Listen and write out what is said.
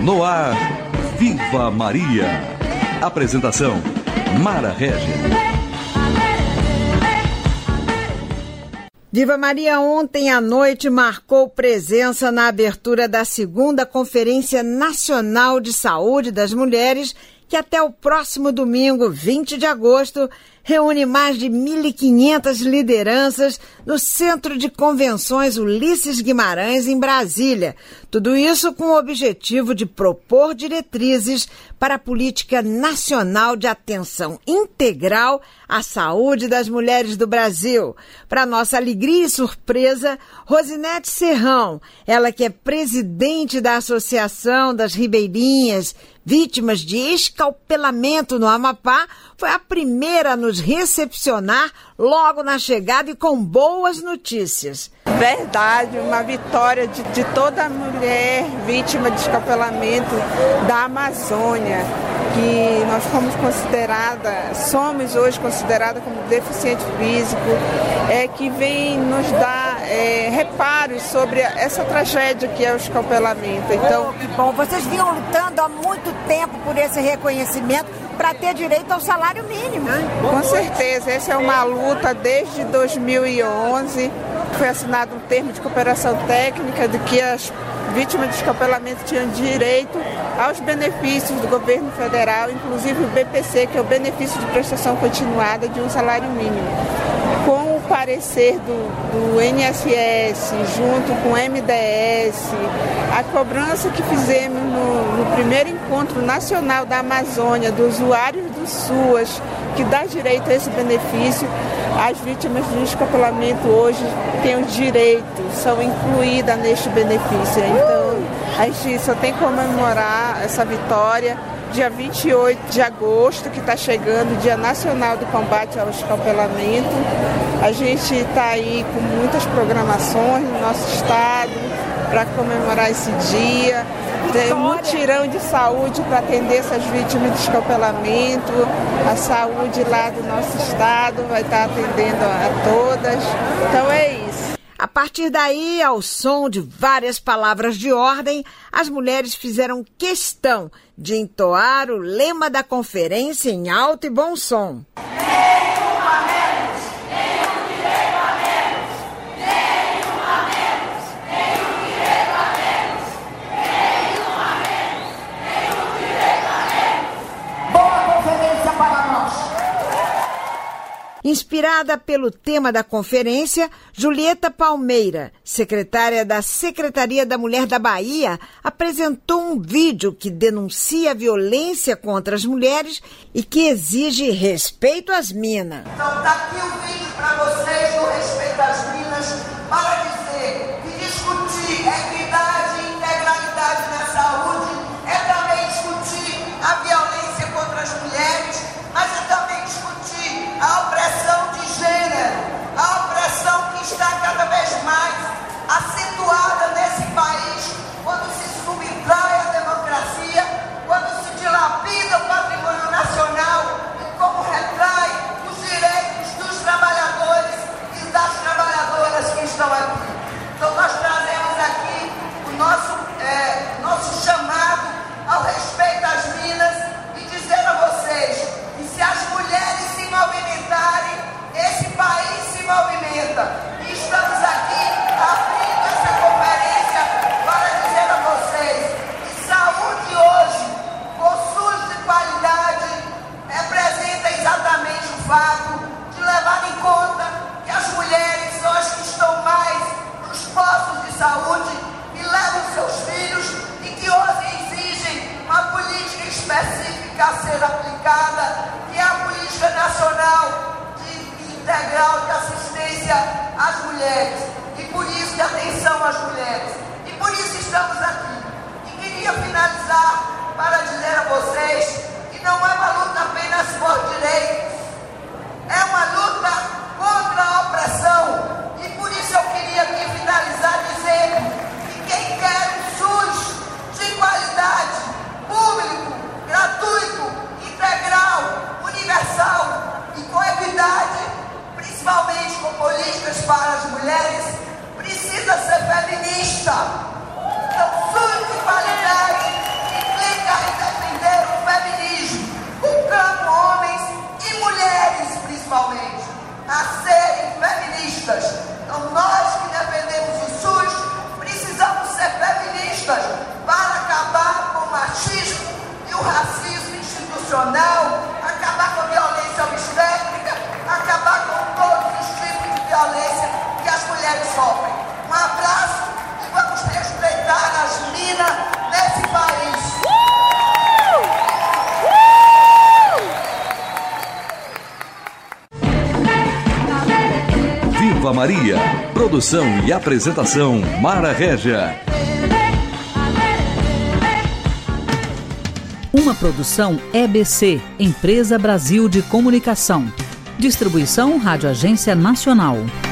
No ar, Viva Maria. Apresentação, Mara Regis. Viva Maria ontem à noite marcou presença na abertura da 2ª Conferência Nacional de Saúde das Mulheres, que até o próximo domingo, 20 de agosto, reúne mais de 1.500 lideranças no Centro de Convenções Ulisses Guimarães, em Brasília. Tudo isso com o objetivo de propor diretrizes para a política nacional de atenção integral à saúde das mulheres do Brasil. Para nossa alegria e surpresa, Rosinete Serrão, ela que é presidente da Associação das Ribeirinhas Vítimas de Escalpelamento no Amapá, foi a primeira a nos recepcionar logo na chegada e com boas notícias. Verdade, uma vitória de toda mulher vítima de escalpelamento da Amazônia, que nós somos hoje consideradas como deficiente físico, que vem nos dar reparos sobre essa tragédia que é o escalpelamento. Então, que bom, vocês vinham lutando há muito tempo por esse reconhecimento para ter direito ao salário mínimo. Com certeza, essa é uma luta desde 2011. Foi assinado um termo de cooperação técnica de que as vítimas de escalpelamento tinham direito aos benefícios do governo federal, inclusive o BPC, que é o benefício de prestação continuada de um salário mínimo. Com o parecer do INSS, junto com o MDS, a cobrança que fizemos no primeiro encontro nacional da Amazônia, dos usuários do SUAS, que dá direito a esse benefício, as vítimas de escapulamento hoje têm os direitos, são incluídas neste benefício. Então, a gente só tem que comemorar essa vitória. Dia 28 de agosto, que está chegando, o Dia Nacional do Combate ao Escalpelamento. A gente está aí com muitas programações no nosso estado para comemorar esse dia. Tem um mutirão de saúde para atender essas vítimas de escalpelamento. A saúde lá do nosso estado vai estar atendendo a todas. Então é isso. A partir daí, ao som de várias palavras de ordem, as mulheres fizeram questão de entoar o lema da conferência em alto e bom som. Inspirada pelo tema da conferência, Julieta Palmeira, secretária da Secretaria da Mulher da Bahia, apresentou um vídeo que denuncia a violência contra as mulheres e que exige respeito às minas. Então está aqui um vídeo para vocês do respeito às minas, para dizer que discutir equidade e integralidade na saúde é também discutir a violência contra as mulheres, mas é também discutir a opressão de gênero, a opressão que está cada vez mais acentuada nesse país, quando se subtrai a democracia, quando se dilapida o patrimônio nacional e como retrai os direitos dos trabalhadores e das trabalhadoras que estão aqui. Então nós trazemos aqui o nosso chamado ao respeito às minas e dizer a vocês que se as mulheres se movimentarem, esse país se movimenta. E estamos aqui abrindo essa conferência para dizer a vocês que saúde hoje, com SUS de qualidade, representa exatamente o fato de levar em conta que as mulheres são as que estão mais nos postos de saúde e levam seus filhos e que hoje exigem uma política específica a ser aplicada, que é a política nacional integral de assistência às mulheres, e por isso de atenção às mulheres, e por isso estamos aqui. E queria finalizar para dizer a vocês que não é uma luta apenas por direitos, é uma luta contra a opressão, e por isso eu queria aqui finalizar dizendo que quem quer um SUS de qualidade, público, gratuito, integral, universal e com equidade, principalmente com políticas para as mulheres, precisa ser feminista. Maria. Produção e apresentação, Mara Régia. Uma produção EBC, Empresa Brasil de Comunicação. Distribuição Rádio Agência Nacional.